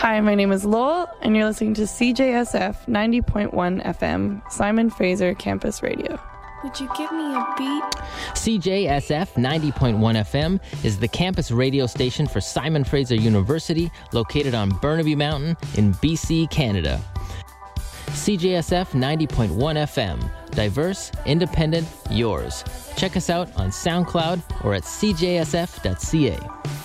Hi, my name is Lowell, and you're listening to CJSF 90.1 FM, Simon Fraser Campus Radio. Would you give me a beat? CJSF 90.1 FM is the campus radio station for Simon Fraser University, located on Burnaby Mountain in BC, Canada. CJSF 90.1 FM. Diverse, independent, yours. Check us out on SoundCloud or at cjsf.ca.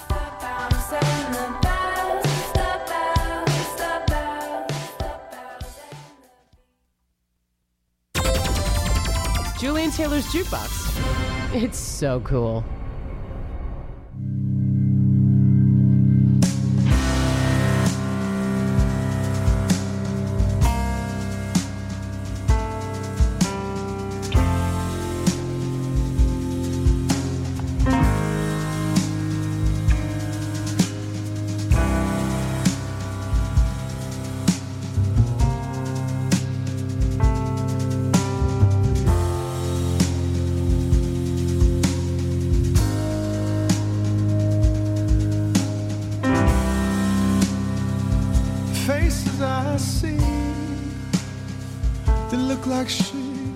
Julian Taylor's Jukebox. It's so cool. Faces I see, they look like sheep.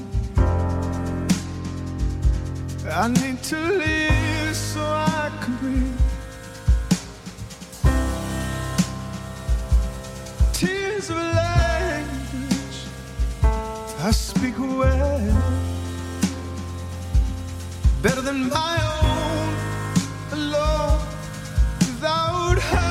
I need to live so I can breathe. Tears of language I speak well, better than my own, alone, without her.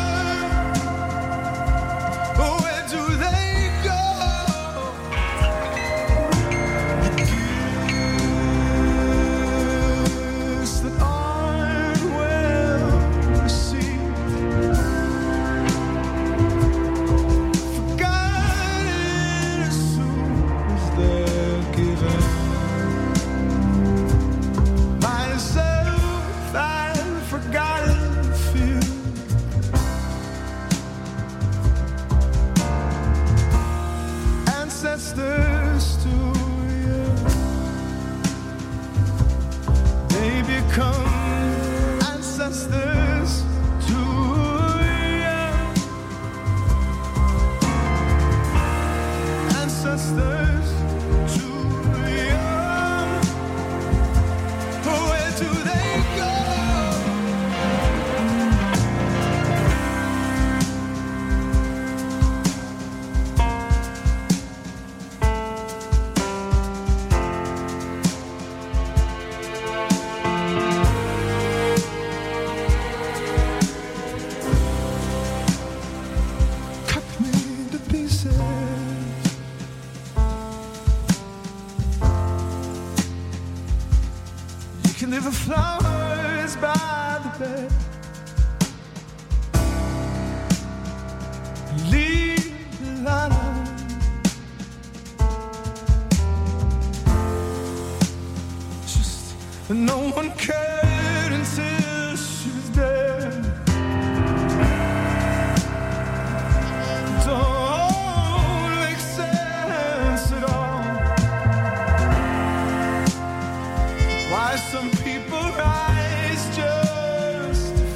Leave the flowers by the bed, leave the light on. Just no one cared until she was dead. Don't make sense at all. Why some people rise just to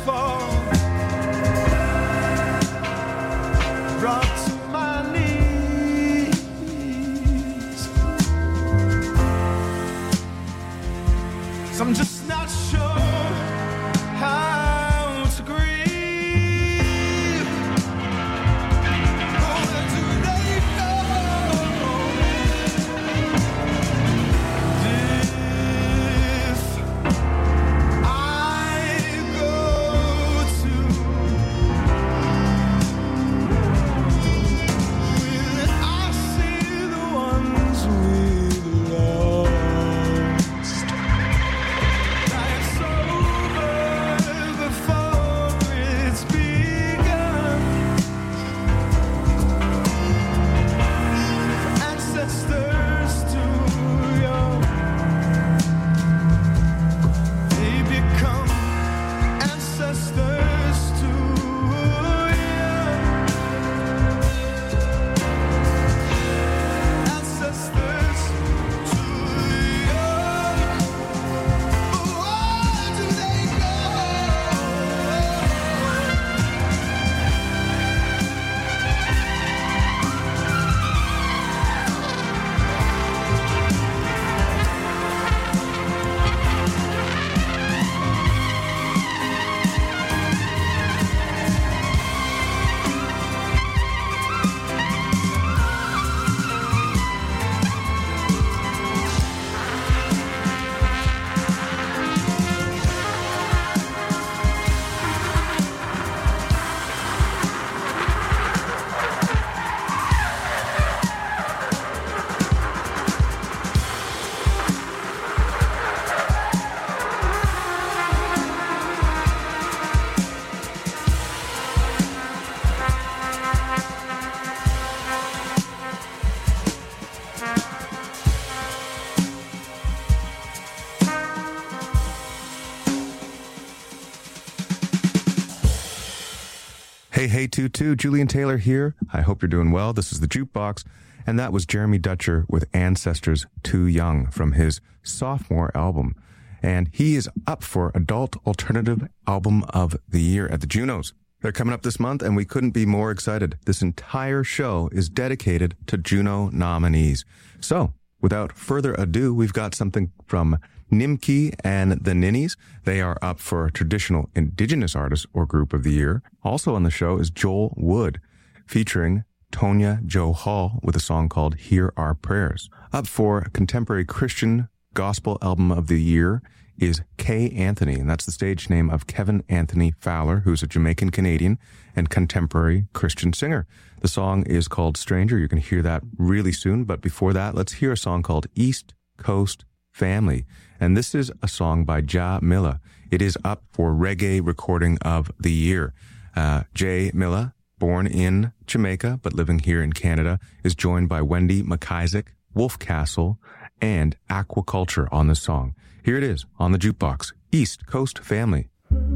Hey, Tutu, Julian Taylor here. I hope you're doing well. This is the Jukebox, and that was Jeremy Dutcher with Ancestors Too Young from his sophomore album. And he is up for Adult Alternative Album of the Year at the Junos. They're coming up this month, and we couldn't be more excited. This entire show is dedicated to Juno nominees. So, without further ado, we've got something from Nimki and the Ninnies. They are up for Traditional Indigenous Artist or Group of the Year. Also on the show is Joel Wood, featuring Tonya Jo Hall with a song called Hear Our Prayers. Up for Contemporary Christian Gospel Album of the Year is Kay Anthony, and that's the stage name of Kevin Anthony Fowler, who's a Jamaican-Canadian and contemporary Christian singer. The song is called Stranger. You're going to hear that really soon, but before that, let's hear a song called East Coast Family. And this is a song by Ja Milla. It is up for Reggae Recording of the Year. Jay Milla, born in Jamaica but living here in Canada, is joined by Wendy McIsaac, Wolf Castle, and Aquaculture on the song. Here it is on the Jukebox, East Coast Family.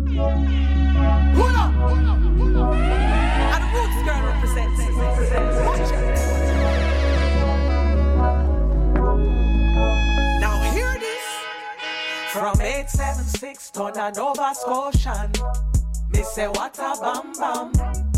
From 876 to Nova Scotian, me say what a bam bam.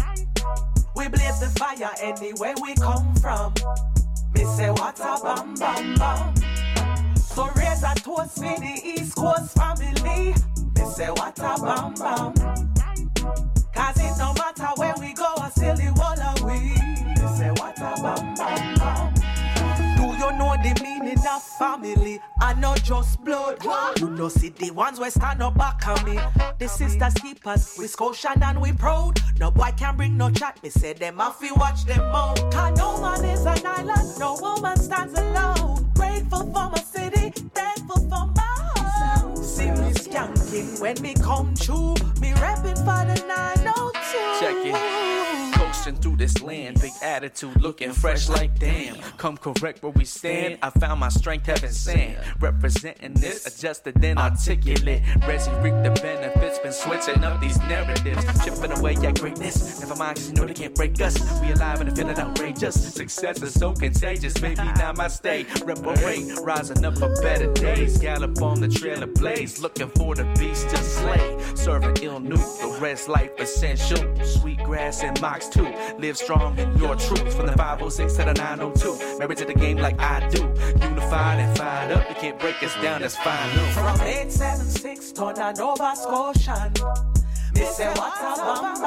We blaze the fire anywhere we come from. Me say what a bam bam bam. So raise a toast for the East Coast family. Me say what a bam bam. Cause it no matter where we go, I still the one of we. Me say what a bam bam bam. Do you know the meaning of family? I know just blood. You know see the ones where stand up back on me. The sisters keepers, we Scotian and we proud. No boy can bring no chat. Me say them have to watch them out. Cause no man is an island, no woman stands alone. Grateful for my city, thankful for my home. See me skanking when me come true. Me repping for the 902. Check it. Coasting through this land, big attitude, looking fresh like damn. Come correct where we stand. I found my strength having sand. Representing this, adjusted then articulate. Resi reap the benefits, been switching up these narratives. Chipping away at greatness. Never mind, cause you know they can't break us. We alive and feeling outrageous. Success is so contagious. Maybe now my stay. Reparate, rising up for better days. Gallop on the trail of blaze. Looking for the beast to slay. Serving ill nuke, the rest life essential. Sweet grass and mocks too. Live strong in your truth. From the 506 to the 902. Married to the game like I do. Unified and fired up. You can't break us down, that's fine. No. From 876 to Nova Scotian. Me say what a bam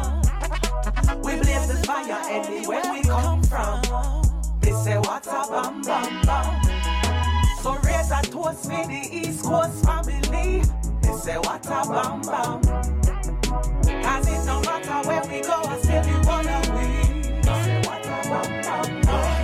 bam. We blaze the fire anywhere we come from. Me say what a bam bam bam. So raise a toast for the East Coast family. Me say what a bam bam. Cause it no matter where we go, I still be one of we. Me say what a bam bam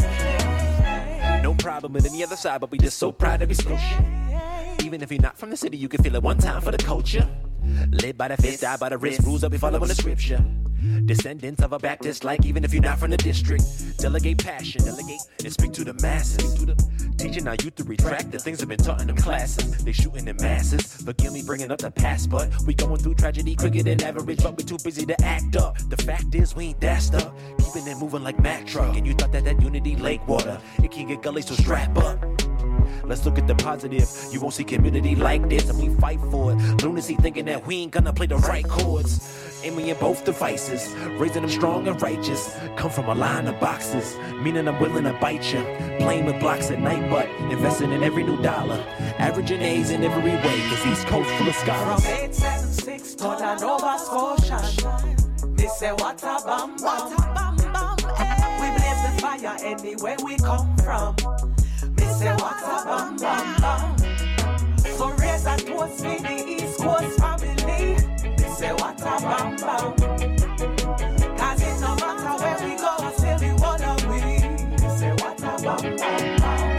bam. No problem with any other side, but we just so proud to be Scotian. Even if you're not from the city, you can feel it one time for the culture. Live by the fist, die by the wrist, rules that we follow in the scripture. Descendants of a Baptist, like even if you're not from the district. Delegate passion, delegate and speak to the masses. Teaching our youth to retract the things have been taught in them classes. They shooting in masses. Forgive me bringing up the past, but we going through tragedy quicker than average, but we too busy to act up. The fact is we ain't that stuck, keeping it moving like Mack truck. And you thought that Unity Lake water, it can get gully, so strap up. Let's look at the positive. You won't see community like this, and we fight for it. Lunacy thinking that we ain't gonna play the right chords. Aiming at both devices, raising them strong and righteous. Come from a line of boxes, meaning I'm willing to bite you. Playing with blocks at night, but investing in every new dollar. Averaging A's in every way, cause East Coast full of scholars. From 876 to Nova Scotian. Me say what a bam bam. We blaze the fire anywhere we come from. Me say what a bam bam bam. So raise a toast for the East Coast family. Me say what a bam bam. Cause it no matter where we go, I still be one of we. Me say what a bam bam bam.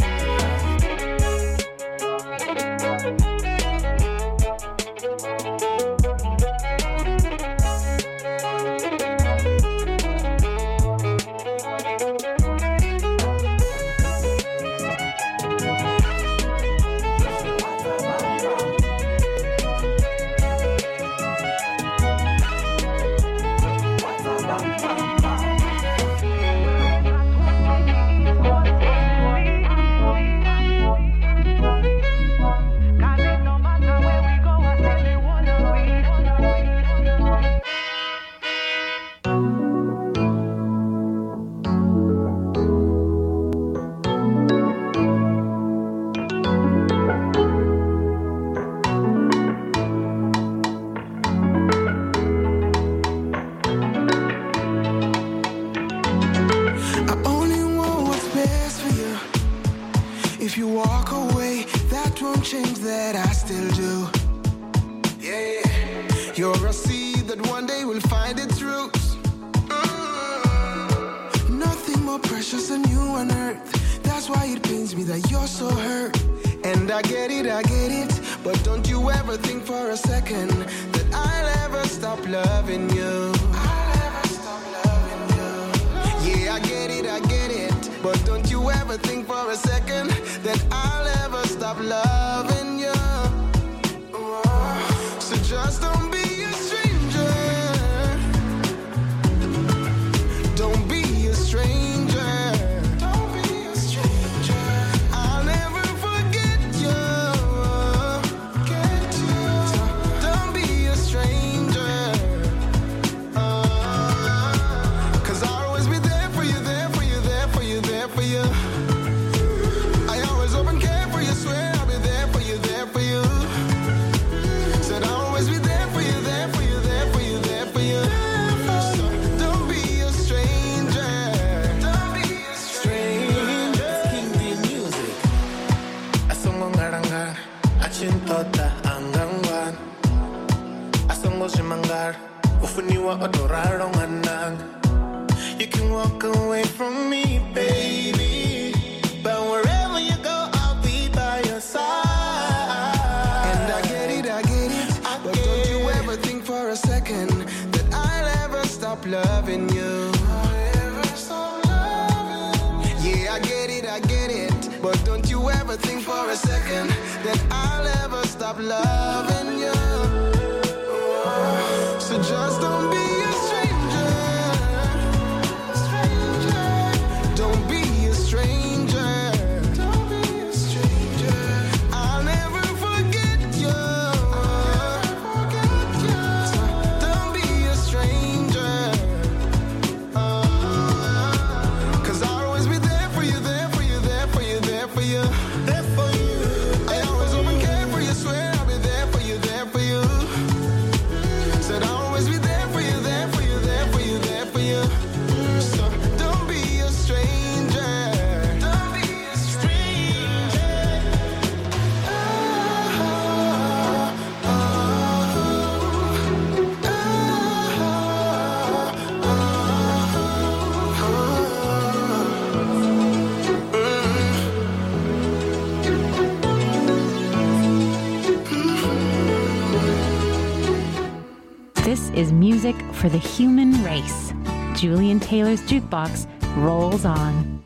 Is music for the human race. Julian Taylor's Jukebox rolls on.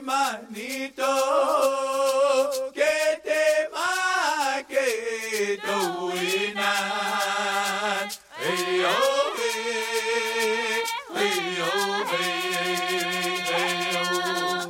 manito, que te ma que doinan. Hey oh hey, hey oh hey, hey oh.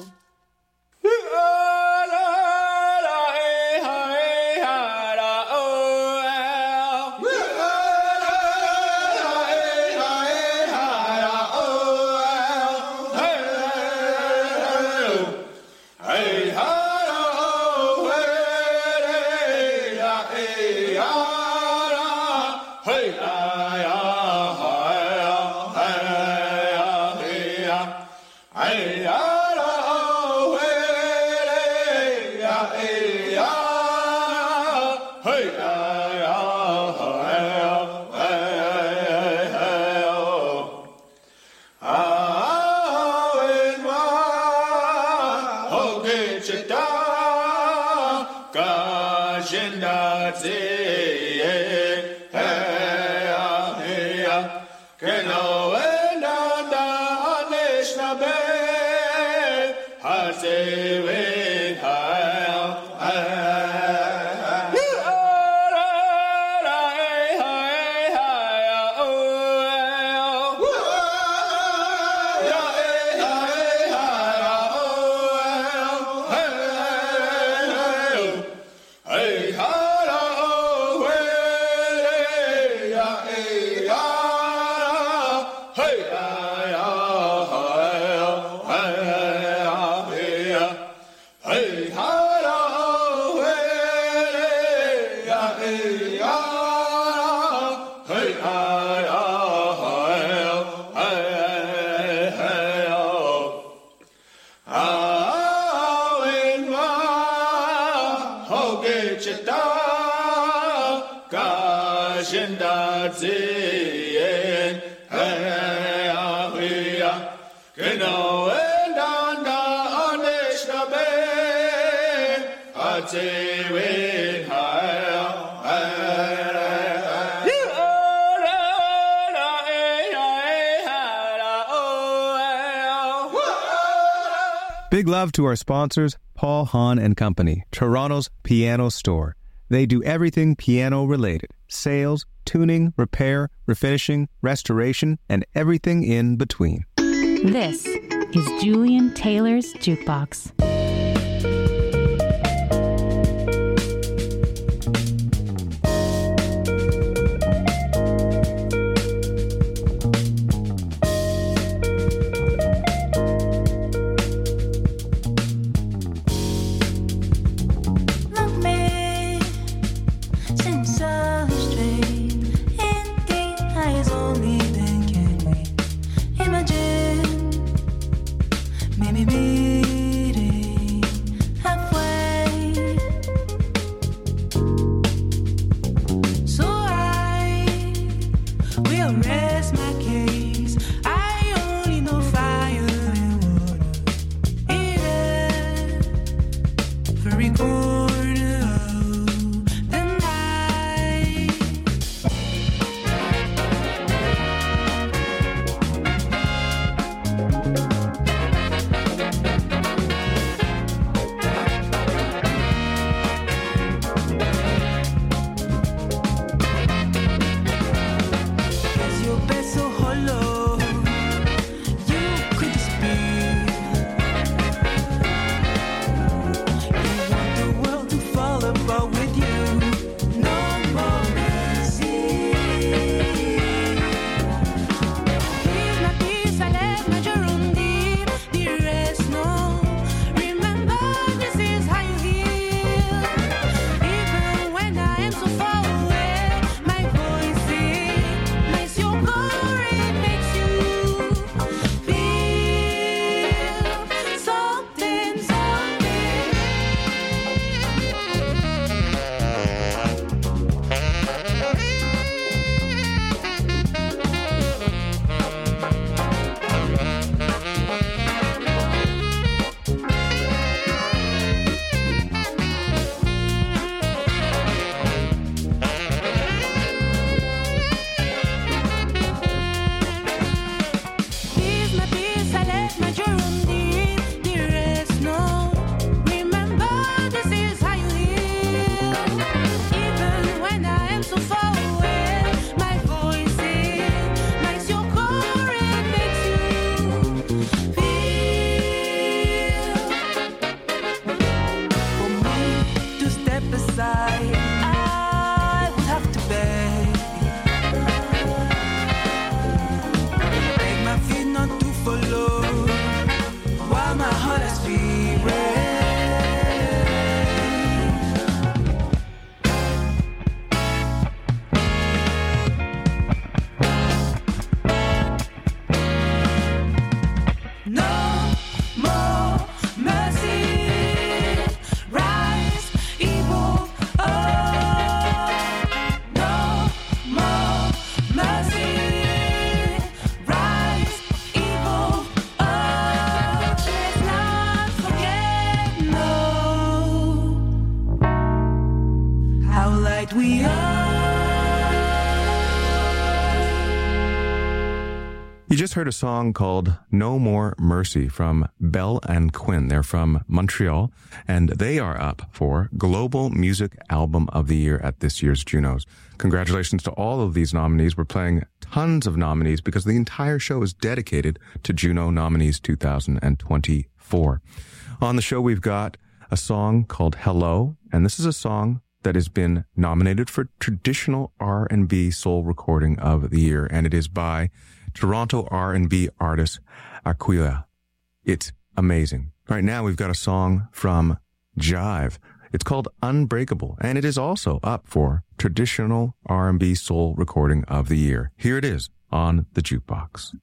Big love to our sponsors, Paul Hahn and Company, Toronto's piano store. They do everything piano related: sales, tuning, repair, refinishing, restoration, and everything in between. This is Julian Taylor's Jukebox. Beso hollow. You just heard a song called No More Mercy from Bell and Quinn. They're from Montreal, and they are up for Global Music Album of the Year at this year's Junos. Congratulations to all of these nominees. We're playing tons of nominees because the entire show is dedicated to Juno Nominees 2024. On the show, we've got a song called Hello, and this is a song that has been nominated for Traditional R&B Soul Recording of the Year, and it is by Toronto R&B artist Aquila. It's amazing. Right now, we've got a song from Jive. It's called Unbreakable, and it is also up for Traditional R&B Soul Recording of the Year. Here it is on the Jukebox.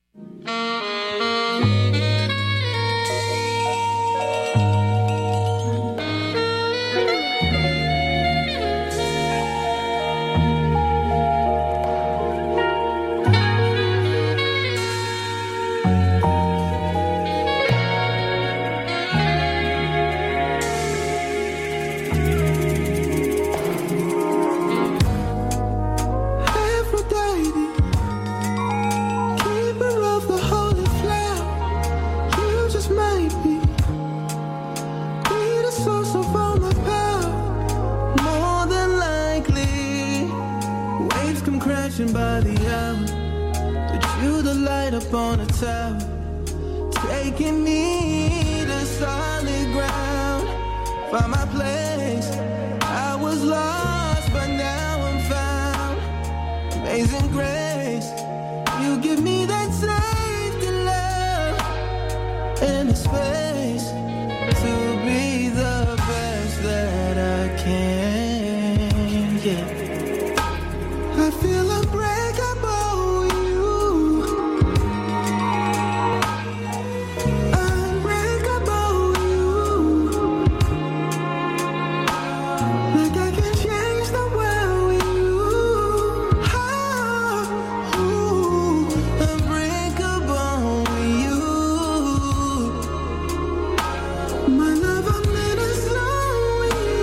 By the hour, but you the light up on a tower, taking me to solid ground. Find my place, I was lost, but now I'm found. Amazing grace, you give me that safety, love, and the space to be the best that I can get. I feel unbreakable with you. Unbreakable with you. Like I can change the world with you. Oh, unbreakable with you. My love, I'm in a zone with you.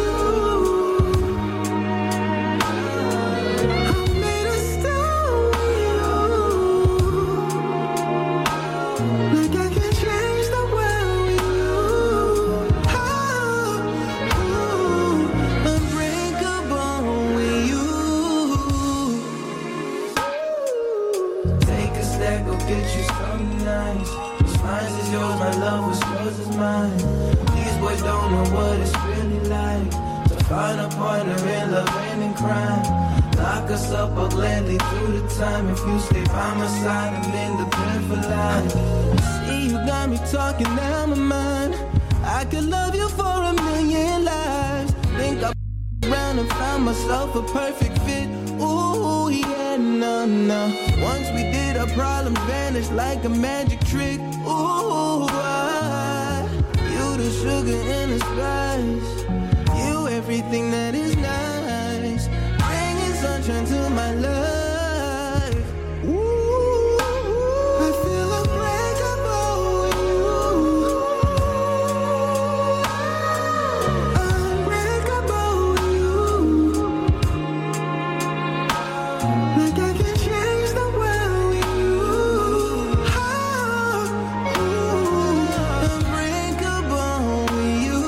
Find a partner in love and in crime. Lock us up or gladly through the time. If you stay by my side, I'm independent for life. See, you got me talking out my mind. I could love you for a million lives. Think I around and found myself a perfect fit. Ooh, yeah, no. Once we did, our problems vanished like a magic trick. Ooh, you the sugar and the spice. Everything that is nice, bringing sunshine to my life. Ooh, I feel unbreakable with you. Unbreakable with you. Like I can change the world with you. Unbreakable with you.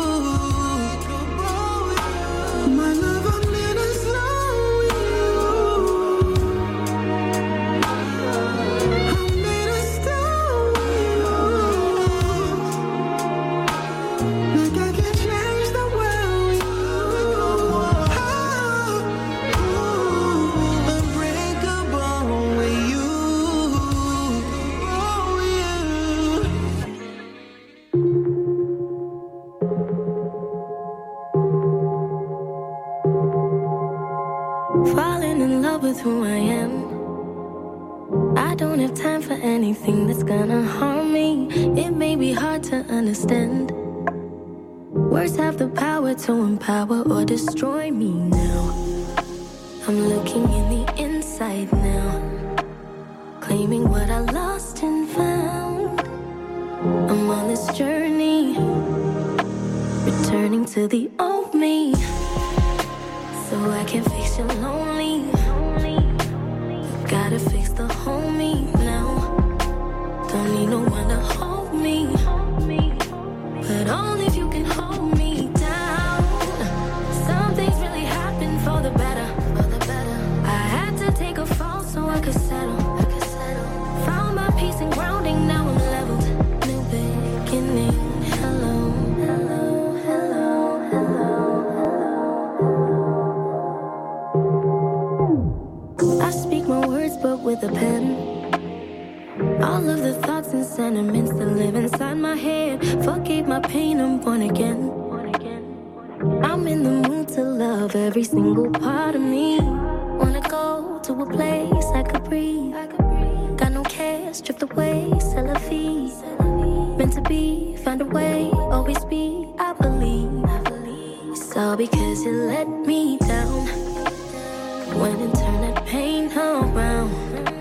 My love, I'm in a zone with you. I'm made of stone with you. Like I can change the world with you. Unbreakable with you. Falling in love with who I am. I don't have time for anything that's gonna harm me. It may be hard to understand. Words have the power to empower or destroy me now. I'm looking in the inside now, claiming what I lost and found. I'm on this journey, returning to the old me, so I can fix your lonely. You gotta fix the whole me now. the pen. All of the thoughts and sentiments that live inside my head. Forgave my pain, I'm born again. I'm in the mood to love every single part of me. Wanna go to a place I could breathe. Got no cares, stripped away, c'est la vie. Meant to be, find a way, always be, I believe. It's all because you let me down. When and turn that pain around.